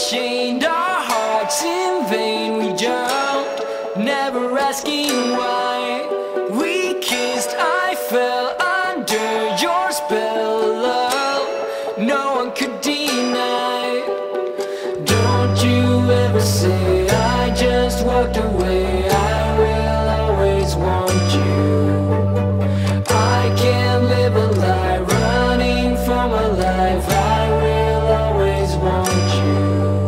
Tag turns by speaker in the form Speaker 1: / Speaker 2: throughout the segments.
Speaker 1: chained our hearts in vain. We jumped, never asking why. We kissed, I fell under your spell of love. No one could deny. Don't you ever say I just walked away. I will always want you. I can't live a lie, running from a life. I will always want you.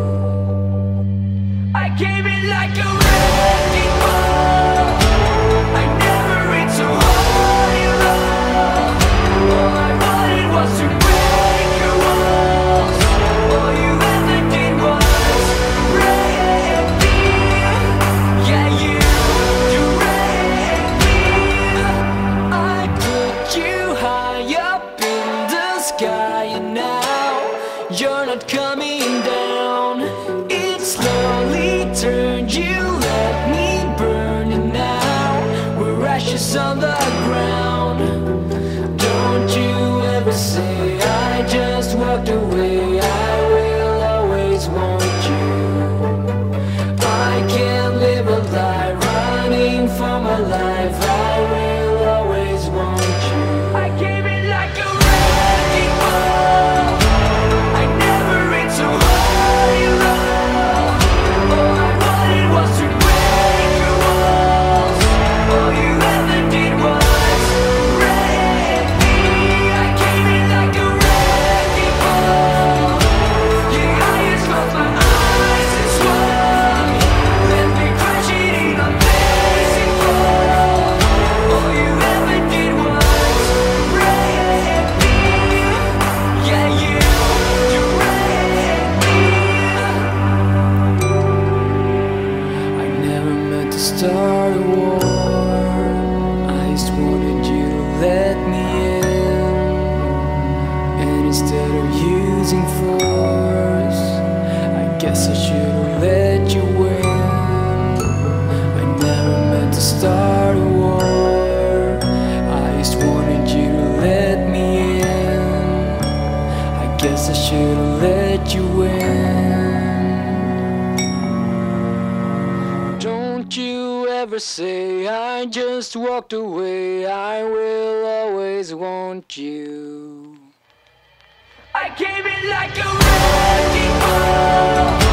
Speaker 1: I came in like a wrecking ball. I never reached so high in love. All I wanted was to break your walls. All you ever did was break me. Yeah, you wrecked me. I put you high up in the sky, and now you're not coming down. It slowly turned, you let me burn, and now we're ashes on the ground. Don't you ever say I just walked away. I will always want you. I can't live a lie, running from a life. I will always want you. I came in like a wrecking ball. I never reached so high in love. All I wanted was to break your walls. All you ever did was break me. I came in like a wrecking ball. Yeah, I just closed my eyes and swung. Left me crashing in a blazing fall. All you ever did was break me. Yeah, you wrecked me. I never meant to start a war. I just wanted you to let me in. And instead of using force, I guess I should've let you win. I never meant to start a war. I just wanted you to let me in. I guess I should've let you win. Don't you ever say I just walked away. I will always want you. I came in like a wrecking ball.